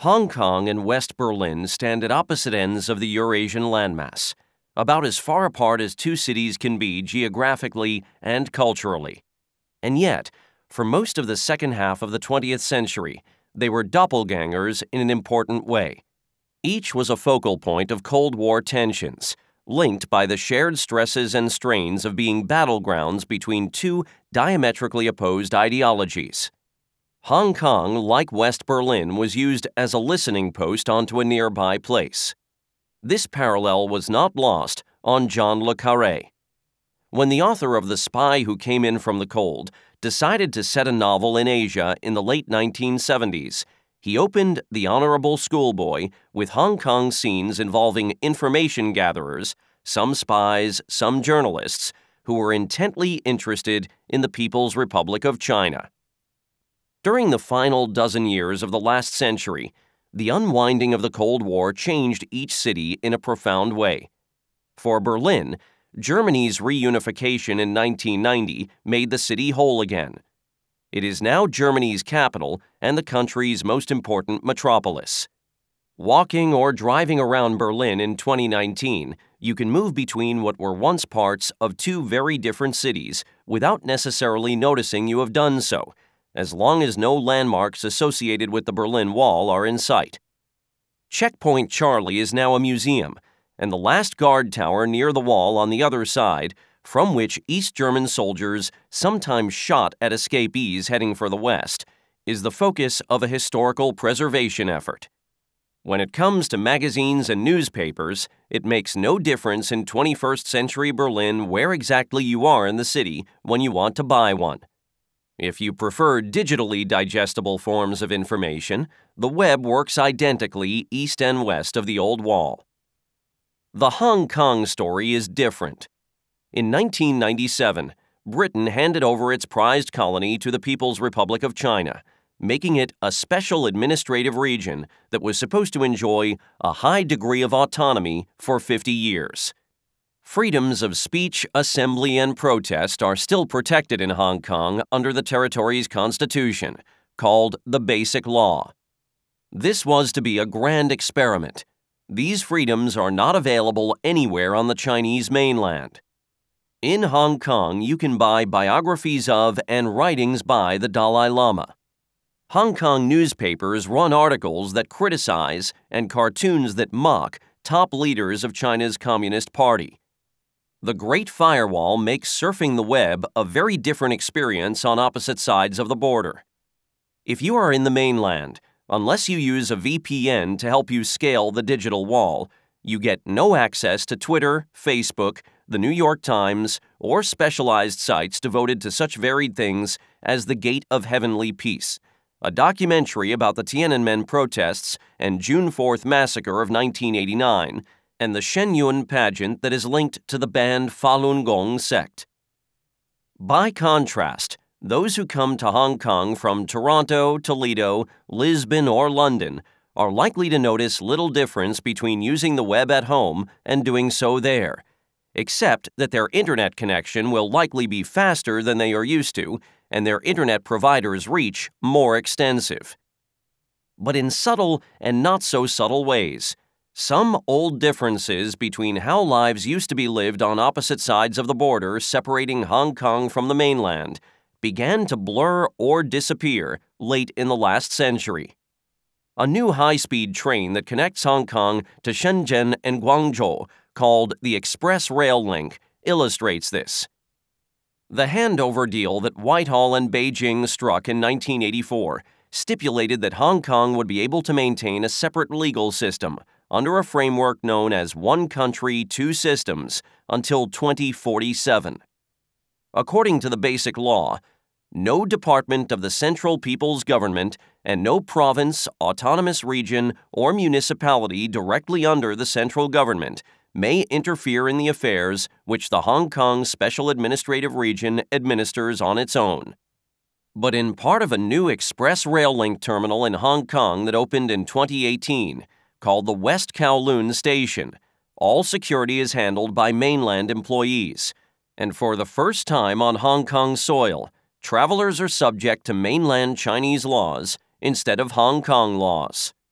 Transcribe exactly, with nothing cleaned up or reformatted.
Hong Kong and West Berlin stand at opposite ends of the Eurasian landmass, about as far apart as two cities can be geographically and culturally. And yet, for most of the second half of the twentieth century, they were doppelgangers in an important way. Each was a focal point of Cold War tensions, linked by the shared stresses and strains of being battlegrounds between two diametrically opposed ideologies. Hong Kong, like West Berlin, was used as a listening post onto a nearby place. This parallel was not lost on John le Carré. When the author of The Spy Who Came In From the Cold decided to set a novel in Asia in the late nineteen seventies, he opened The Honorable Schoolboy with Hong Kong scenes involving information gatherers, some spies, some journalists, who were intently interested in the People's Republic of China. During the final dozen years of the last century, the unwinding of the Cold War changed each city in a profound way. For Berlin, Germany's reunification in nineteen ninety made the city whole again. It is now Germany's capital and the country's most important metropolis. Walking or driving around Berlin in twenty nineteen, you can move between what were once parts of two very different cities without necessarily noticing you have done so, as long as no landmarks associated with the Berlin Wall are in sight. Checkpoint Charlie is now a museum, and the last guard tower near the wall on the other side, from which East German soldiers sometimes shot at escapees heading for the West, is the focus of a historical preservation effort. When it comes to magazines and newspapers, it makes no difference in twenty-first century Berlin where exactly you are in the city when you want to buy one. If you prefer digitally digestible forms of information, the web works identically east and west of the old wall. The Hong Kong story is different. In nineteen ninety-seven, Britain handed over its prized colony to the People's Republic of China, making it a special administrative region that was supposed to enjoy a high degree of autonomy for fifty years. Freedoms of speech, assembly, and protest are still protected in Hong Kong under the territory's constitution, called the Basic Law. This was to be a grand experiment. These freedoms are not available anywhere on the Chinese mainland. In Hong Kong, you can buy biographies of and writings by the Dalai Lama. Hong Kong newspapers run articles that criticize and cartoons that mock top leaders of China's Communist Party. The Great Firewall makes surfing the web a very different experience on opposite sides of the border. If you are in the mainland, unless you use a V P N to help you scale the digital wall, you get no access to Twitter, Facebook, the New York Times, or specialized sites devoted to such varied things as The Gate of Heavenly Peace, a documentary about the Tiananmen protests and June fourth massacre of nineteen eighty-nine, and the Shenyun pageant that is linked to the banned Falun Gong sect. By contrast, those who come to Hong Kong from Toronto, Toledo, Lisbon, or London are likely to notice little difference between using the web at home and doing so there, except that their internet connection will likely be faster than they are used to, and their internet provider's reach more extensive. But in subtle and not so subtle ways, some old differences between how lives used to be lived on opposite sides of the border separating Hong Kong from the mainland began to blur or disappear late in the last century. A new high-speed train that connects Hong Kong to Shenzhen and Guangzhou, called the Express Rail Link, illustrates this. The handover deal that Whitehall and Beijing struck in nineteen eighty-four stipulated that Hong Kong would be able to maintain a separate legal system under a framework known as One Country, Two Systems until twenty forty-seven. According to the Basic Law, no department of the Central People's Government and no province, autonomous region, or municipality directly under the central government may interfere in the affairs which the Hong Kong Special Administrative Region administers on its own. But in part of a new express rail link terminal in Hong Kong that opened in twenty eighteen, called the West Kowloon Station, all security is handled by mainland employees, and for the first time on Hong Kong soil, travelers are subject to mainland Chinese laws instead of Hong Kong laws.